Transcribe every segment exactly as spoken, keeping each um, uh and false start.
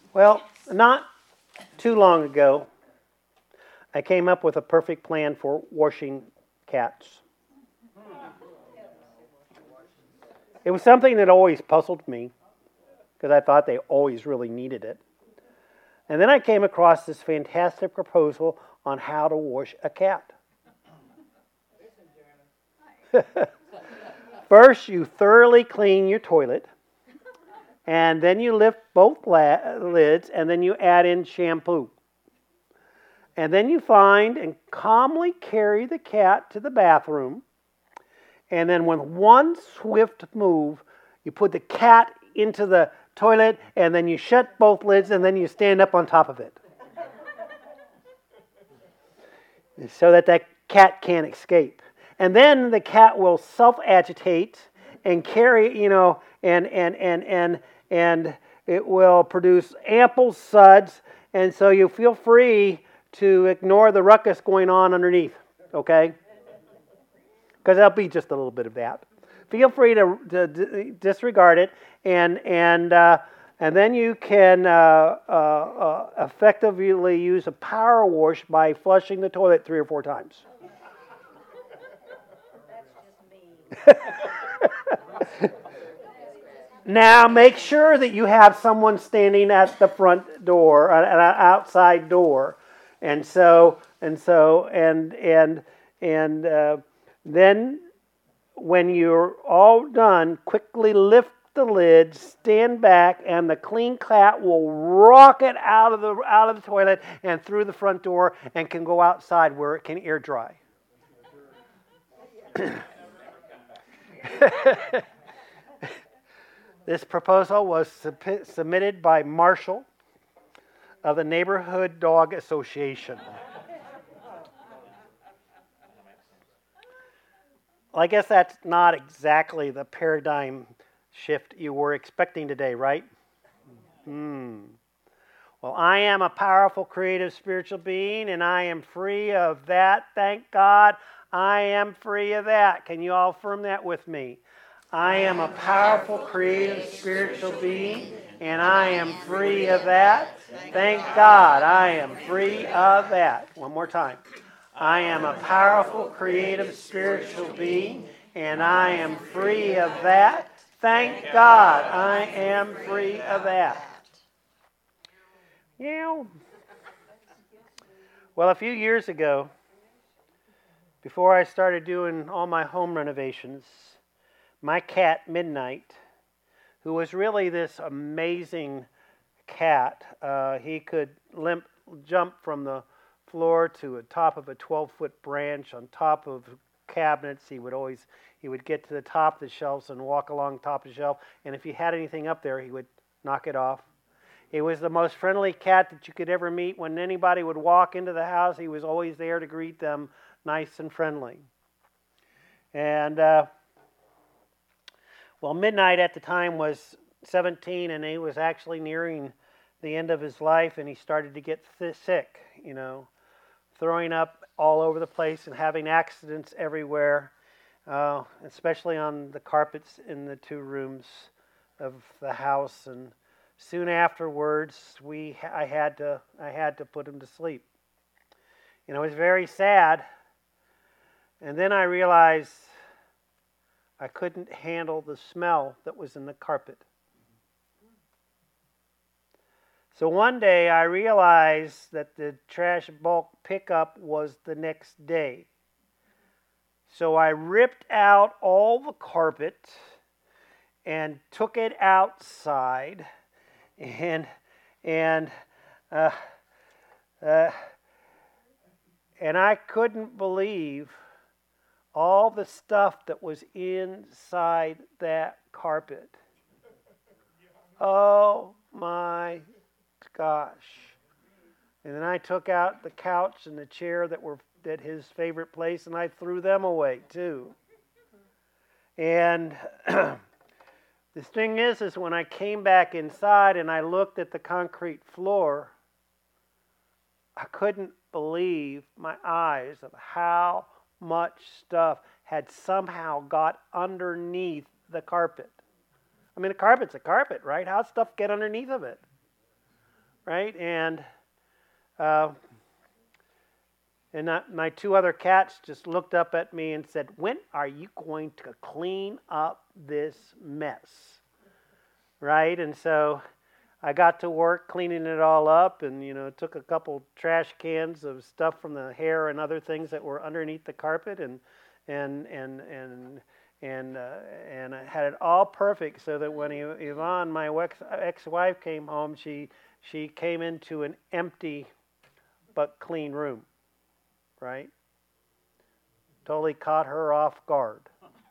Well, not too long ago, I came up with a perfect plan for washing cats. It was something that always puzzled me because I thought they always really needed it. And then I came across this fantastic proposal on how to wash a cat. First, you thoroughly clean your toilet, and then you lift both la- lids, and then you add in shampoo. And then you find and calmly carry the cat to the bathroom, and then with one swift move, you put the cat into the toilet, and then you shut both lids, and then you stand up on top of it. So that that cat can't escape. And then the cat will self-agitate and carry, you know, and and and and and it will produce ample suds, and so you feel free to ignore the ruckus going on underneath, okay? Because there'll be just a little bit of that. Feel free to, to, to disregard it, and and uh, and then you can uh, uh, uh, effectively use a power wash by flushing the toilet three or four times. Now make sure that you have someone standing at the front door, at an outside door, and so and so and and and uh, then when you're all done, quickly lift the lid, stand back, and the clean cat will rocket out of the out of the toilet and through the front door and can go outside where it can air dry. This proposal was sub- submitted by Marshall of the Neighborhood Dog Association. Well, I guess that's not exactly the paradigm shift you were expecting today, right? Hmm. Well, I am a powerful, creative, spiritual being, and I am free of that. Thank God, I am free of that. Can you all affirm that with me? I am a powerful, creative, spiritual being, and I am free of that. Thank God, I am free of that. One more time. I am a powerful, creative, spiritual being, and I am free of that. Thank God, I am free of that. Yeah. Well, a few years ago, before I started doing all my home renovations, my cat, Midnight, who was really this amazing cat, uh, he could limp, jump from the floor to the top of a twelve-foot branch on top of cabinets. He would always, he would get to the top of the shelves and walk along top of the shelf, and if he had anything up there, he would knock it off. He was the most friendly cat that you could ever meet. When anybody would walk into the house, he was always there to greet them, nice and friendly. And, uh, well, Midnight at the time was seventeen, and he was actually nearing the end of his life, and he started to get th- sick, you know, throwing up all over the place and having accidents everywhere, uh, especially on the carpets in the two rooms of the house. And soon afterwards, we I had to I had to put him to sleep. And it was very sad. And then I realized I couldn't handle the smell that was in the carpet. So one day I realized that the trash bulk pickup was the next day. So I ripped out all the carpet and took it outside, and and uh, uh, and I couldn't believe all the stuff that was inside that carpet. Oh my gosh. And then I took out the couch and the chair that were at his favorite place, and I threw them away too. And the thing is, is when I came back inside and I looked at the concrete floor, I couldn't believe my eyes of how much stuff had somehow got underneath the carpet. I mean, the carpet's a carpet, right? How'd stuff get underneath of it? right? And uh, and not, my two other cats just looked up at me and said, "When are you going to clean up this mess?" Right? And so I got to work cleaning it all up, and you know, took a couple trash cans of stuff from the hair and other things that were underneath the carpet, and and and and and uh, and I had it all perfect, so that when Yvonne, my ex-wife, came home, she she came into an empty but clean room. Right? Totally caught her off guard.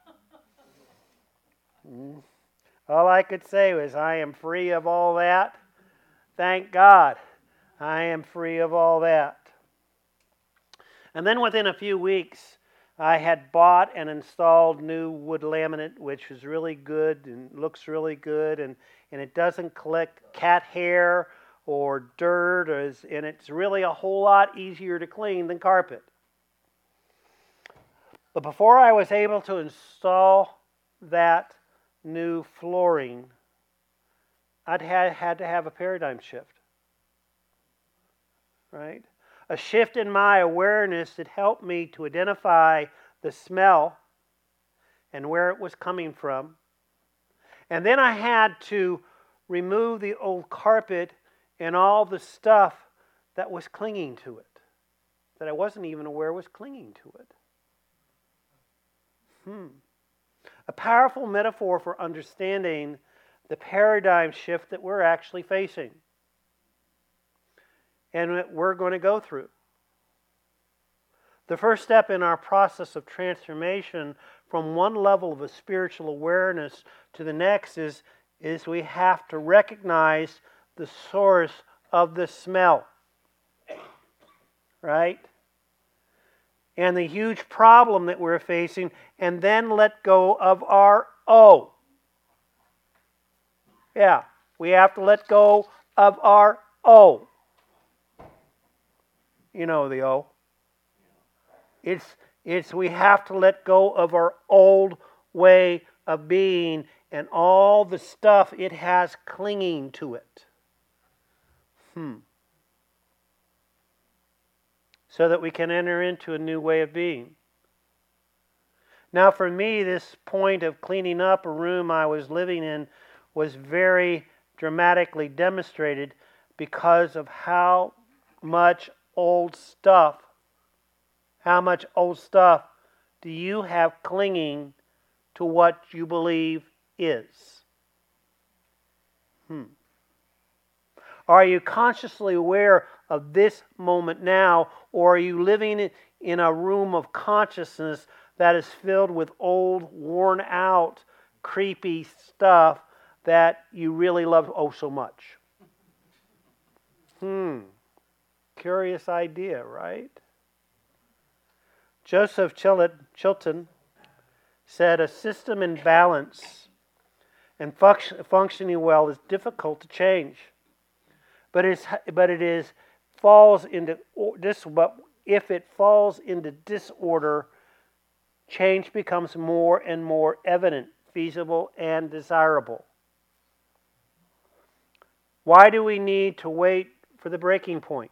Mm. All I could say was, I am free of all that. Thank God, I am free of all that. And then within a few weeks, I had bought and installed new wood laminate, which is really good and looks really good, and, and it doesn't collect cat hair or dirt, or is, and it's really a whole lot easier to clean than carpet. But before I was able to install that new flooring, I'd had, had to have a paradigm shift, right? A shift in my awareness that helped me to identify the smell and where it was coming from. And then I had to remove the old carpet and all the stuff that was clinging to it, that I wasn't even aware was clinging to it. Hmm. A powerful metaphor for understanding the paradigm shift that we're actually facing and that we're going to go through. The first step in our process of transformation from one level of a spiritual awareness to the next is, is we have to recognize the source of the smell. Right? And the huge problem that we're facing, and then let go of our O. Yeah, we have to let go of our O. You know the O. It's, it's we have to let go of our old way of being and all the stuff it has clinging to it. Hmm. So that we can enter into a new way of being. Now for me, this point of cleaning up a room I was living in was very dramatically demonstrated because of how much old stuff, how much old stuff do you have clinging to what you believe is? Hmm. Are you consciously aware of this moment now, or are you living in a room of consciousness that is filled with old, worn out, creepy stuff that you really love oh so much? Hmm. Curious idea, right? Joseph Chilton said, a system in balance and function, functioning well is difficult to change. But it's but it is falls into this. But if it falls into disorder, change becomes more and more evident, feasible, and desirable. Why do we need to wait for the breaking point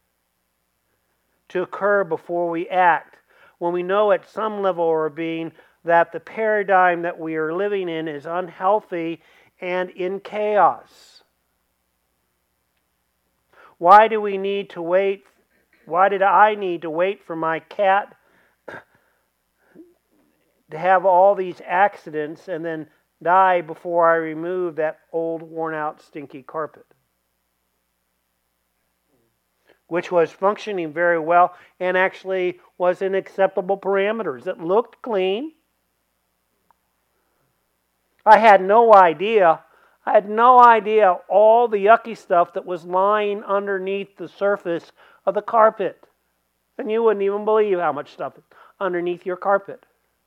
to occur before we act, when we know at some level of our being that the paradigm that we are living in is unhealthy and in chaos? Why do we need to wait? Why did I need to wait for my cat to have all these accidents and then die before I remove that old, worn-out, stinky carpet? Which was functioning very well and actually was in acceptable parameters. It looked clean. I had no idea I had no idea all the yucky stuff that was lying underneath the surface of the carpet. And you wouldn't even believe how much stuff is underneath your carpet.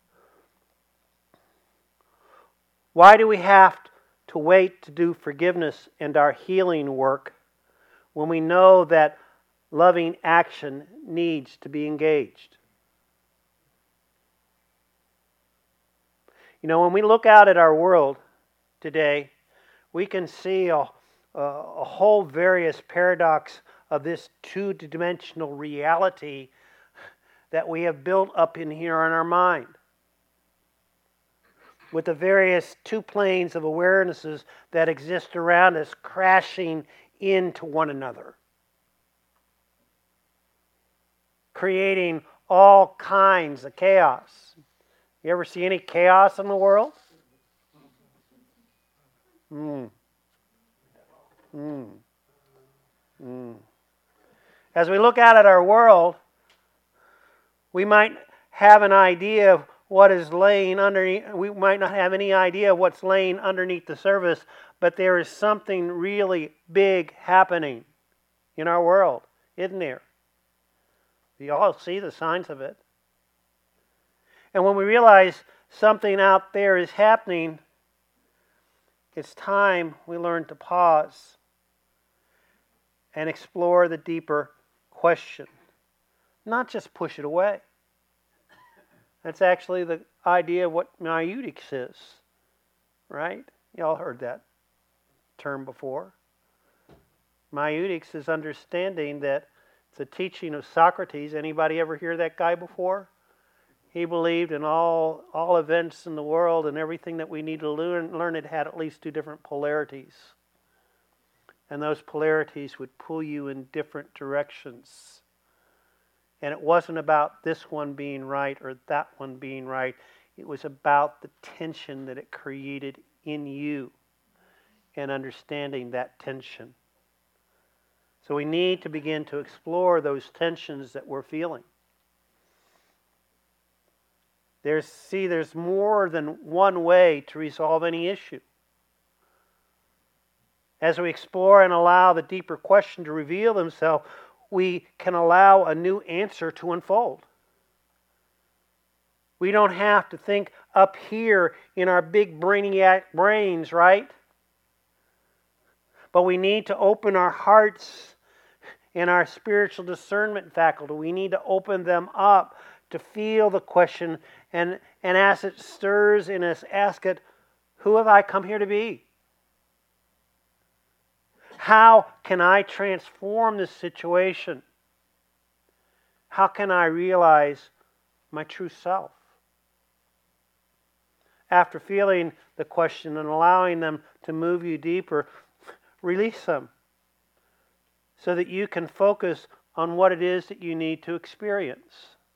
Why do we have to wait to do forgiveness and our healing work when we know that loving action needs to be engaged? You know, when we look out at our world today, we can see a, uh, a whole various paradox of this two-dimensional reality that we have built up in here in our mind, with the various two planes of awarenesses that exist around us crashing into one another, creating all kinds of chaos. You ever see any chaos in the world? Hmm. Hmm. Hmm. As we look out at our world, we might have an idea of what is laying underneath. We might not have any idea of what's laying underneath the surface, but there is something really big happening in our world, isn't there? You all see the signs of it. And when we realize something out there is happening, it's time we learn to pause and explore the deeper question, not just push it away. That's actually the idea of what maieutic is, right? You all heard that term before. Maieutic is understanding that it's a teaching of Socrates. Anybody ever hear that guy before? He believed in all all events in the world and everything that we need to learn, learn it had at least two different polarities. And those polarities would pull you in different directions. And it wasn't about this one being right or that one being right. It was about the tension that it created in you and understanding that tension. So we need to begin to explore those tensions that we're feeling. There's, see, there's more than one way to resolve any issue. As we explore and allow the deeper question to reveal themselves, we can allow a new answer to unfold. We don't have to think up here in our big brainiac brains, right? But we need to open our hearts and our spiritual discernment faculty. We need to open them up to feel the question, and, and as it stirs in us, ask it, who have I come here to be? How can I transform this situation? How can I realize my true self? After feeling the question and allowing them to move you deeper, release them so that you can focus on what it is that you need to experience.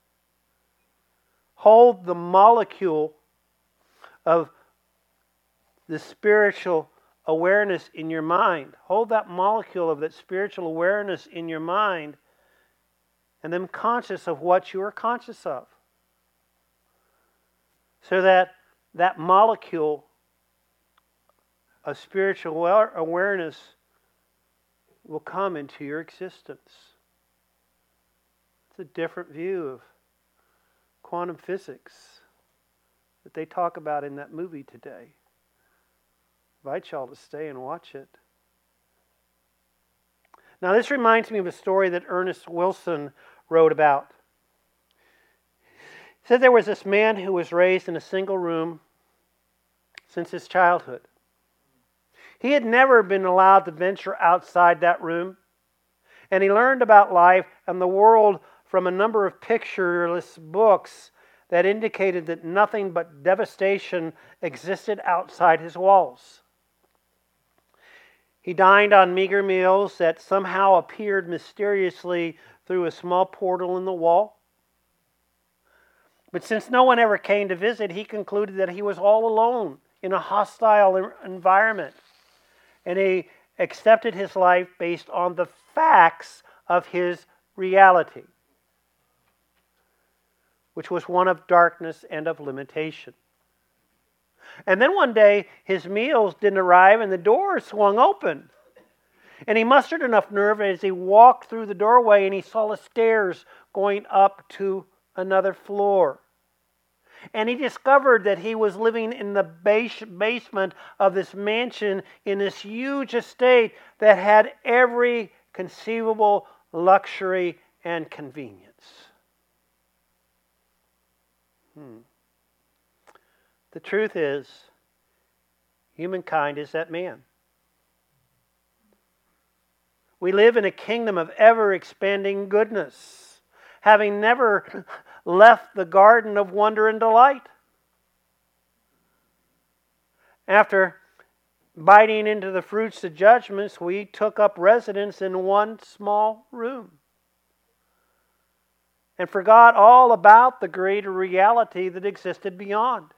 Hold the molecule of the spiritual awareness in your mind. Hold that molecule of that spiritual awareness in your mind, and then conscious of what you are conscious of. So that that molecule of spiritual awareness will come into your existence. It's a different view of quantum physics that they talk about in that movie today. I invite y'all to stay and watch it. Now, this reminds me of a story that Ernest Wilson wrote about. He said there was this man who was raised in a single room since his childhood. He had never been allowed to venture outside that room, and he learned about life and the world from a number of pictureless books that indicated that nothing but devastation existed outside his walls. He dined on meager meals that somehow appeared mysteriously through a small portal in the wall. But since no one ever came to visit, he concluded that he was all alone in a hostile environment. And he accepted his life based on the facts of his reality, which was one of darkness and of limitation. And then one day, his meals didn't arrive and the door swung open. And he mustered enough nerve as he walked through the doorway and he saw the stairs going up to another floor. And he discovered that he was living in the base basement of this mansion in this huge estate that had every conceivable luxury and convenience. Hmm. The truth is, humankind is that man. We live in a kingdom of ever-expanding goodness, having never left the garden of wonder and delight. After biting into the fruits of judgments, we took up residence in one small room and forgot all about the greater reality that existed beyond.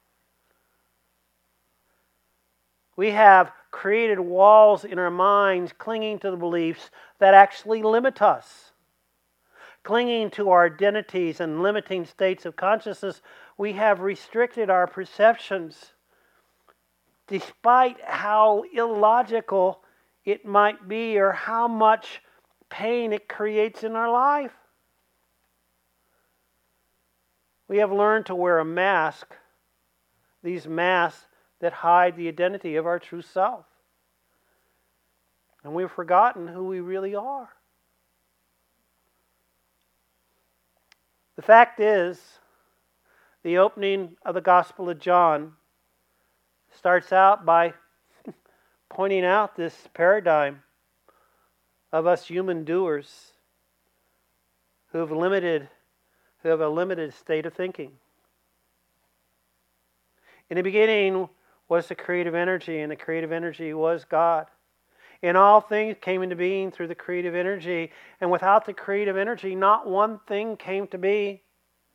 We have created walls in our minds clinging to the beliefs that actually limit us. Clinging to our identities and limiting states of consciousness, we have restricted our perceptions despite how illogical it might be or how much pain it creates in our life. We have learned to wear a mask, these masks that hide the identity of our true self. And we've forgotten who we really are. The fact is, the opening of the Gospel of John starts out by pointing out this paradigm of us human doers who have limited, who have a limited state of thinking. In the beginning was the creative energy, and the creative energy was God. And all things came into being through the creative energy, and without the creative energy, not one thing came to be.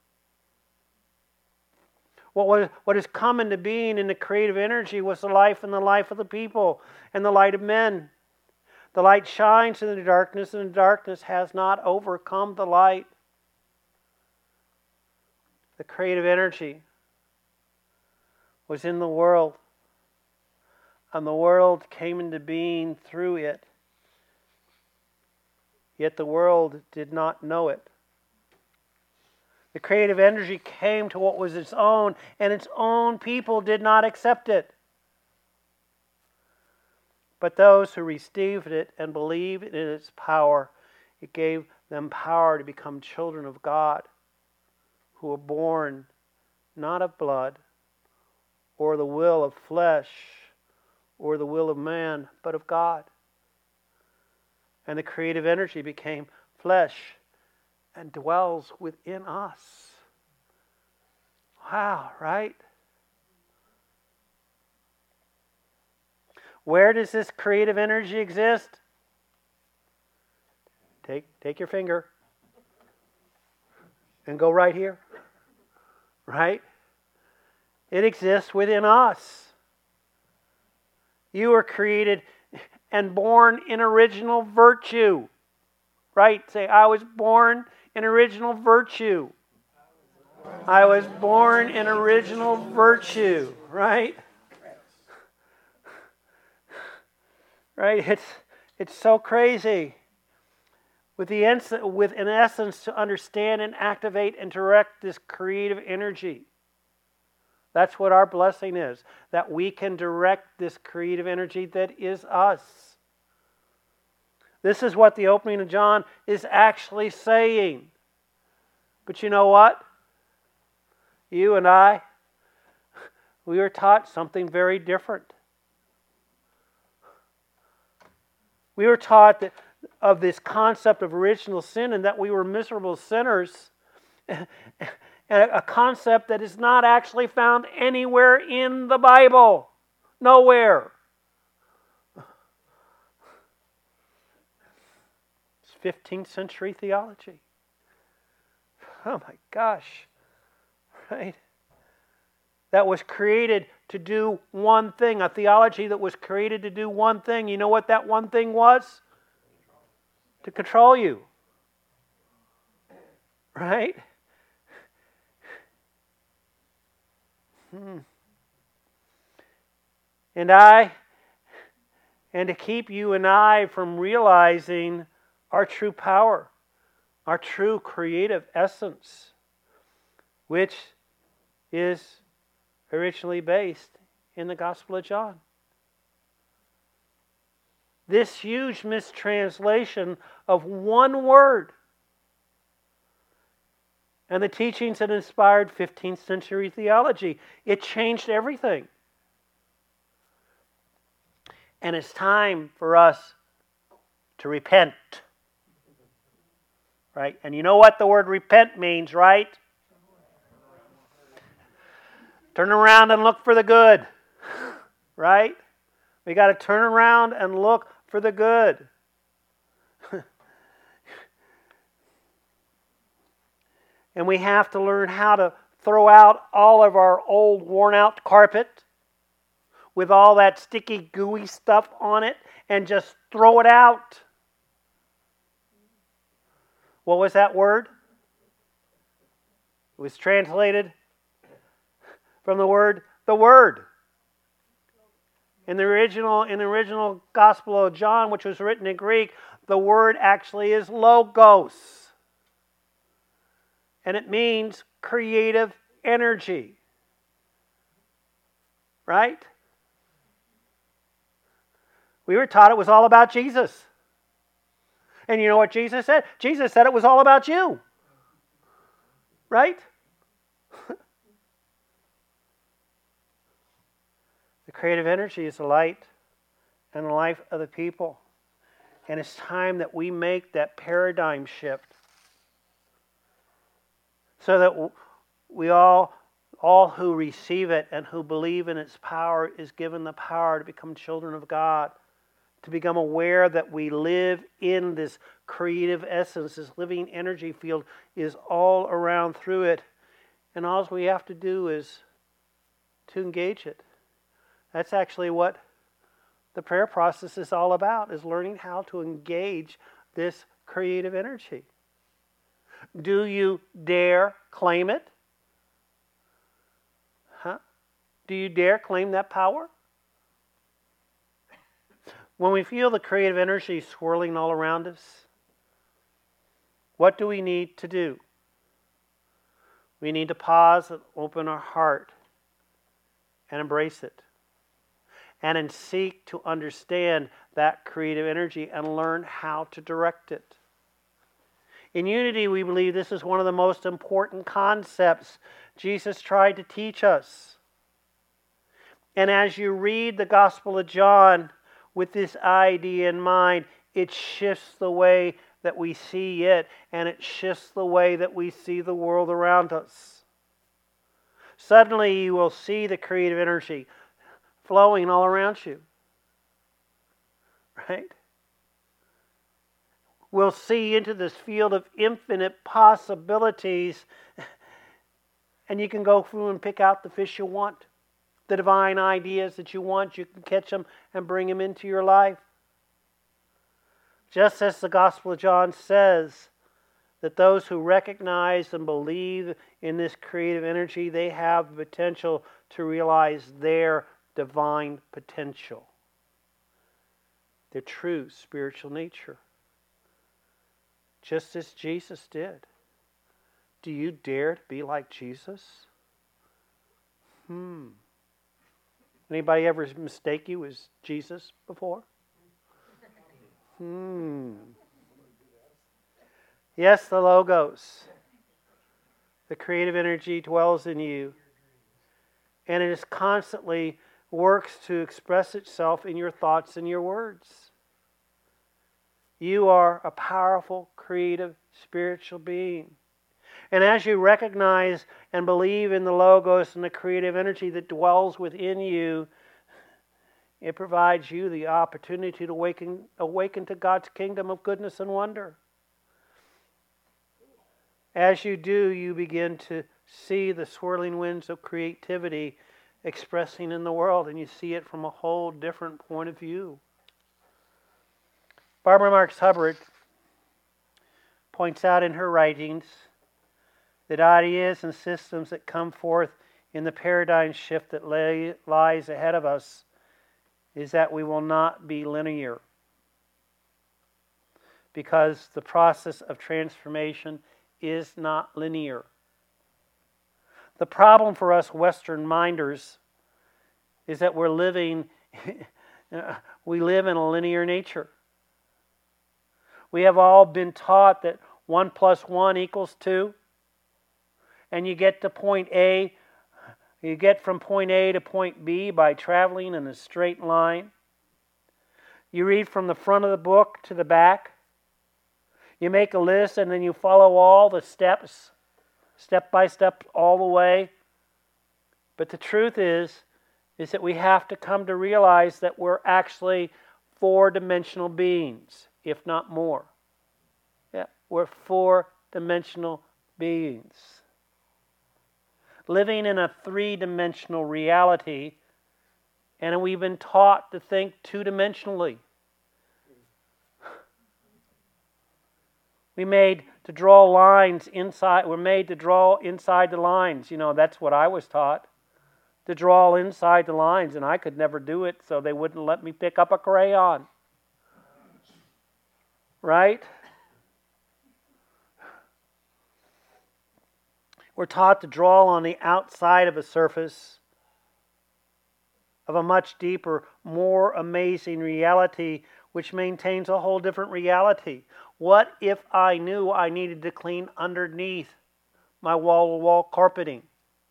What was what has come into being in the creative energy was the life and the life of the people and the light of men. The light shines in the darkness, and the darkness has not overcome the light. The creative energy was in the world, and the world came into being through it. Yet the world did not know it. The creative energy came to what was its own, and its own people did not accept it. But those who received it and believed in its power, it gave them power to become children of God, who were born not of blood, or the will of flesh, or the will of man, but of God. And the creative energy became flesh and dwells within us. Wow, right? Where does this creative energy exist? Take, take your finger and go right here. Right? It exists within us. You were created and born in original virtue. Right? Say, I was born in original virtue. I was born in original virtue. Right? Right? It's it's so crazy. With the ens- with in essence to understand and activate and direct this creative energy. That's what our blessing is, that we can direct this creative energy that is us. This is what the opening of John is actually saying. But you know what? You and I, we were taught something very different. We were taught that, of this concept of original sin, and that we were miserable sinners. A concept that is not actually found anywhere in the Bible. Nowhere. It's fifteenth century theology. Oh my gosh. Right? That was created to do one thing. A theology that was created to do one thing. You know what that one thing was? To control you. Right? Hmm. And I, and to keep you and I from realizing our true power, our true creative essence, which is originally based in the Gospel of John. This huge mistranslation of one word and the teachings that inspired fifteenth century theology. It changed everything. And it's time for us to repent. Right? And you know what the word repent means, right? Turn around and look for the good. Right? We got to turn around and look for the good. And we have to learn how to throw out all of our old worn out carpet with all that sticky gooey stuff on it and just throw it out. What was that word? It was translated from the word, the Word. In the original, in the original Gospel of John, which was written in Greek, the word actually is logos. And it means creative energy. Right? We were taught it was all about Jesus. And you know what Jesus said? Jesus said it was all about you. Right? The creative energy is the light and the life of the people. And it's time that we make that paradigm shift. So that we all, all who receive it and who believe in its power is given the power to become children of God. To become aware that we live in this creative essence, this living energy field is all around through it. And all we have to do is to engage it. That's actually what the prayer process is all about, is learning how to engage this creative energy. Do you dare claim it? Huh? Do you dare claim that power? When we feel the creative energy swirling all around us, what do we need to do? We need to pause and open our heart and embrace it. And then seek to understand that creative energy and learn how to direct it. In unity, we believe this is one of the most important concepts Jesus tried to teach us. And as you read the Gospel of John with this idea in mind, it shifts the way that we see it, and it shifts the way that we see the world around us. Suddenly you will see the creative energy flowing all around you. Right? We'll see into this field of infinite possibilities, and you can go through and pick out the fish you want. The divine ideas that you want, you can catch them and bring them into your life. Just as the Gospel of John says, that those who recognize and believe in this creative energy, they have the potential to realize their divine potential, their true spiritual nature. Just as Jesus did. Do you dare to be like Jesus? Hmm. Anybody ever mistake you as Jesus before? Hmm. Yes, the Logos. The creative energy dwells in you. And it is constantly works to express itself in your thoughts and your words. You are a powerful, creative, spiritual being. And as you recognize and believe in the Logos and the creative energy that dwells within you, it provides you the opportunity to awaken, awaken to God's kingdom of goodness and wonder. As you do, you begin to see the swirling winds of creativity expressing in the world, and you see it from a whole different point of view. Barbara Marx Hubbard points out in her writings that ideas and systems that come forth in the paradigm shift that lay, lies ahead of us is that we will not be linear, because the process of transformation is not linear. The problem for us Western minders is that we're living, we live in a linear nature. We have all been taught that one plus one equals two. And you get to point A, you get from point A to point B by traveling in a straight line. You read from the front of the book to the back. You make a list and then you follow all the steps, step by step, all the way. But the truth is, is that we have to come to realize that we're actually four-dimensional beings, if not more. Yeah, we're four-dimensional beings. Living in a three-dimensional reality, and we've been taught to think two-dimensionally. We made to draw lines inside, we're made to draw inside the lines. You know, that's what I was taught. To draw inside the lines, and I could never do it, so they wouldn't let me pick up a crayon. Right? We're taught to draw on the outside of a surface of a much deeper, more amazing reality, which maintains a whole different reality. What if I knew I needed to clean underneath my wall-to-wall carpeting?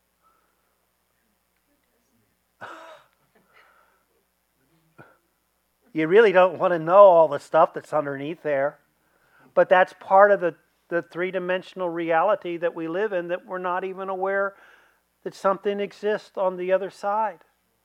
You really don't want to know all the stuff that's underneath there. But that's part of the, the three-dimensional reality that we live in, that we're not even aware that something exists on the other side.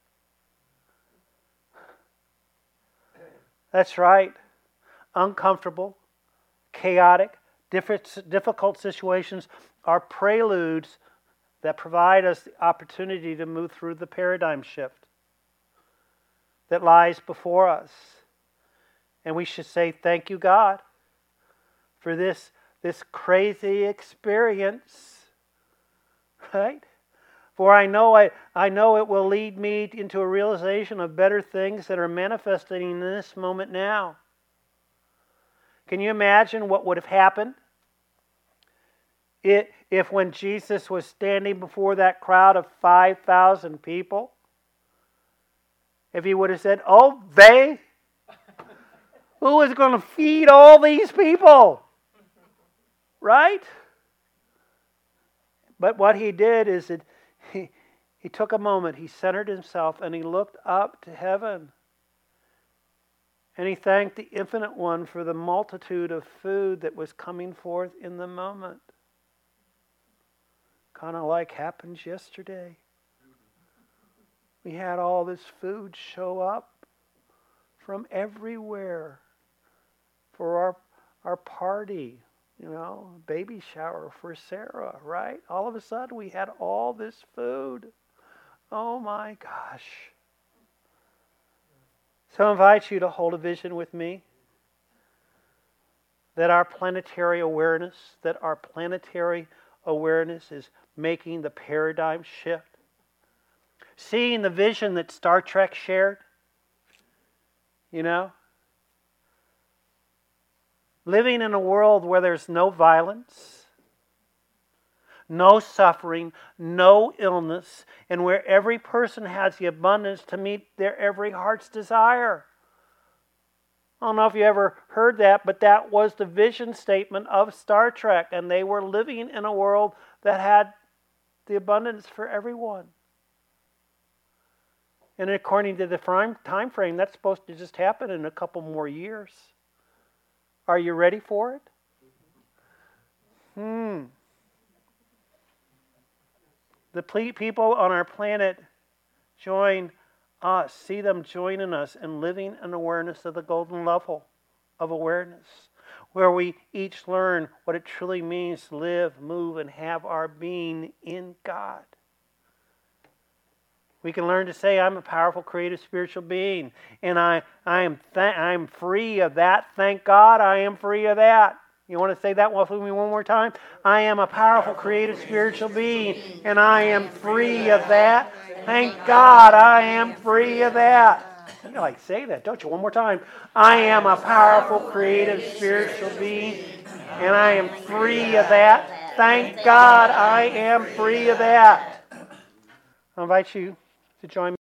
That's right. Uncomfortable, chaotic, difficult situations are preludes that provide us the opportunity to move through the paradigm shift that lies before us. And we should say, thank you, God, for this, this crazy experience. Right? For I know I, I know it will lead me into a realization of better things that are manifesting in this moment now. Can you imagine what would have happened if, if when Jesus was standing before that crowd of five thousand people, if he would have said, oh, they? Who is going to feed all these people? Right? But what he did is that he, he took a moment, he centered himself, and he looked up to heaven. And he thanked the Infinite One for the multitude of food that was coming forth in the moment. Kind of like happened yesterday. We had all this food show up from everywhere for our our party, you know, baby shower for Sarah, right? All of a sudden we had all this food. Oh my gosh. So I invite you to hold a vision with me that our planetary awareness, that our planetary awareness is making the paradigm shift. Seeing the vision that Star Trek shared, you know, living in a world where there's no violence, no suffering, no illness, and where every person has the abundance to meet their every heart's desire. I don't know if you ever heard that, but that was the vision statement of Star Trek, and they were living in a world that had the abundance for everyone. And according to the time frame, that's supposed to just happen in a couple more years. Are you ready for it? Hmm. The people on our planet join us, see them joining us and living in awareness of the golden level of awareness, where we each learn what it truly means to live, move, and have our being in God. We can learn to say, I'm a powerful, creative, spiritual being. And I, I am th- I'm free of that. Thank God I am free of that. You want to say that with me one more time? I am a powerful, creative, spiritual being. And I am free of that. Thank God I am free of that. You like say that, don't you? One more time. I am a powerful, creative, spiritual being. And I am free of that. Thank God I am free of that. I invite you to join me.